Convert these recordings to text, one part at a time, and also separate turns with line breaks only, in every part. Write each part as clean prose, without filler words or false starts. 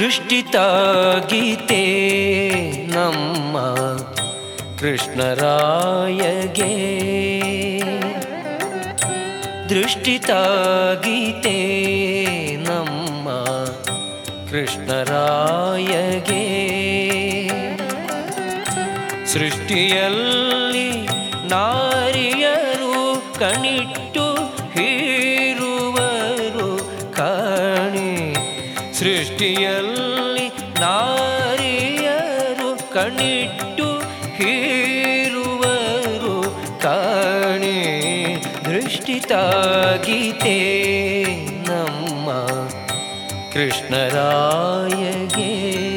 ದೃಷ್ಟಿತಾಗೀತೆ ನಮ್ಮ ಕೃಷ್ಣರಾಯಗೆ. ದೃಷ್ಟಿತಾಗೀತೆ ನಮ್ಮ ಕೃಷ್ಣರಾಯಗೆ. ಸೃಷ್ಟಿಯಲ್ಲಿ ನಾರಿಯರು ಕಣಿಟ್ಟು ಹೀರುವರು ಕಾಣೆ. ಸೃಷ್ಟಿಯಲ್ಲಿ ನಾರಿಯರು ಕಣಿಟ್ಟು ಹೀರುವರು ಕಾಣೆ. ದೃಷ್ಟಿತಾಗೀತೆ ನಮ್ಮ ಕೃಷ್ಣರಾಯಗೆ.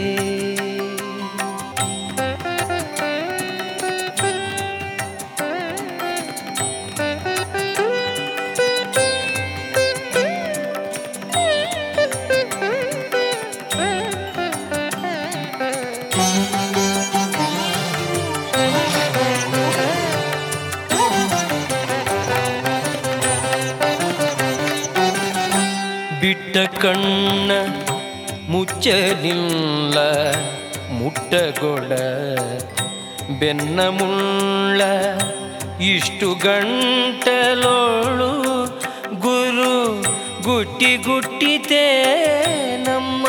ಬಿಟ್ಟ ಕಣ್ಣ ಮುಚ್ಚಲಿಲ್ಲ ಮುಟ್ಟಗೊಡ ಬೆನ್ನ ಮುಳ್ಳ. ಇಷ್ಟು ಗಂಟಲೋಳು ಗುರು ಗುಟ್ಟಿ ಗುಟ್ಟಿತೆ ನಮ್ಮ.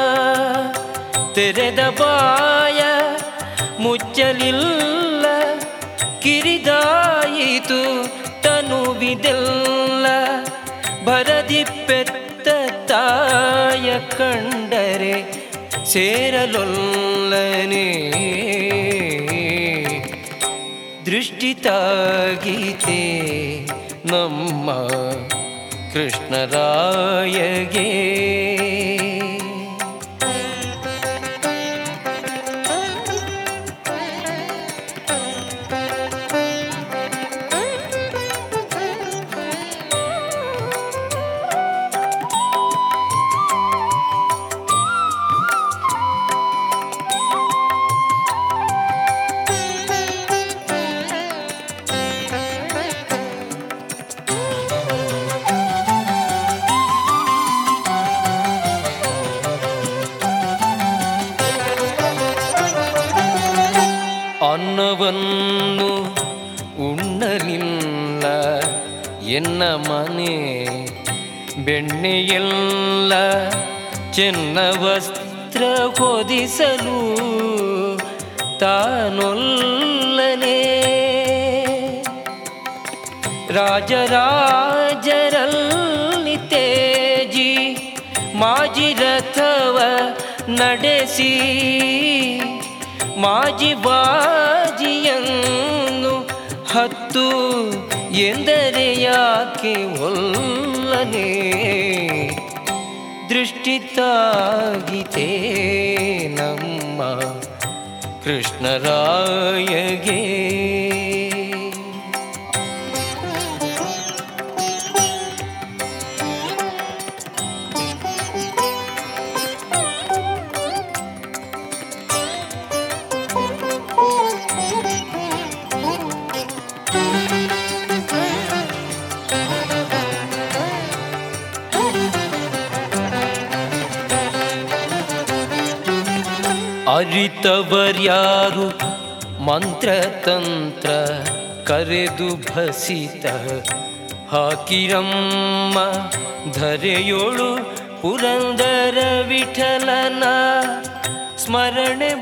ತೆರೆದ ಬಾಯ ಮುಚ್ಚಲಿಲ್ಲ ಕಿರಿದಾಯಿತು ತನುವಿದೆಲ್ಲ. ಭರದಿ ಪೆತ್ತ ತಾಯ ಕಂಡರೆ ಸೇರಲೊಲ್ಲನೆ. ದೃಷ್ಟಿತಾಗೀತೆ ನಮ್ಮ ಕೃಷ್ಣರಾಯಗೆ. ಅನ್ನವನ್ನು ಉಣ್ಣಲಿಲ್ಲ ಎನ್ನ ಮನೆ. ಬೆಣ್ಣೆಯೆಲ್ಲ ಚೆನ್ನ ವಸ್ತ್ರ ಹೊದಿಸಲು ತಾನೊಲ್ಲನೆ. ರಾಜರಾಜರಲ್ಲಿ ತೇಜಿ ಮಾಜಿ ರಥವ ನಡೆಸಿ. ಮಾಜಿ ಬಾಜಿಯನ್ನು ಹತ್ತು ಎಂದರೆ ಯಾಕೆ ಒಲ್ಲನೆ. ದೃಷ್ಟಿತಾಗೀತೆ ನಮ್ಮ ಕೃಷ್ಣರಾಯಗೆ. ಅರಿತವರ್ಯಾರು ಮಂತ್ರತಂತ್ರ ಕರೆದು ಭಸಿತ ಹಾಕಿರಮ್ಮ. ಧರೆಯೋಳು ಪುರಂದರ ವಿಠಲನ ಸ್ಮರಣೆ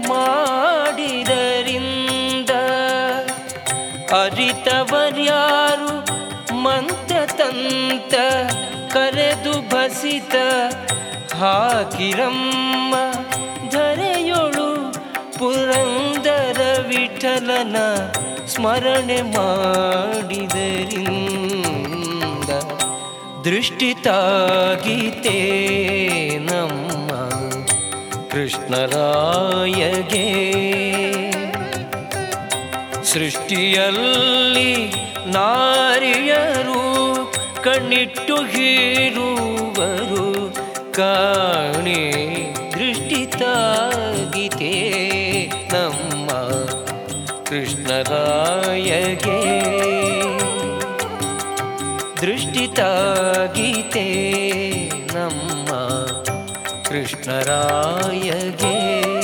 ಮಾಡಿದರಿಂದ. ಅರಿತವರ್ಯಾರು ಮಂತ್ರತಂತ್ರ ಕರೆದು ಭಸಿತ ಹಾಕಿರಮ್ಮ. ಧರೆಯೋಳು ಪುರಂದರ ವಿಠಲನ ಸ್ಮರಣೆ ಮಾಡಿದರಿಂದ. ದೃಷ್ಟಿತಾಗೀತೆ ನಮ್ಮ ಕೃಷ್ಣರಾಯಗೆ. ಸೃಷ್ಟಿಯಲ್ಲಿ ನಾರಿಯರು ಕಣ್ಣಿಟ್ಟು ಹೀರುವರು ಕಾಣೆ. ದೃಷ್ಟಿತಾಗೀತೆ ನಮ್ಮ ಕೃಷ್ಣರಾಯಗೆ. ದೃಷ್ಟಿತಾಗೀತೆ ನಮ್ಮ ಕೃಷ್ಣರಾಯಗೆ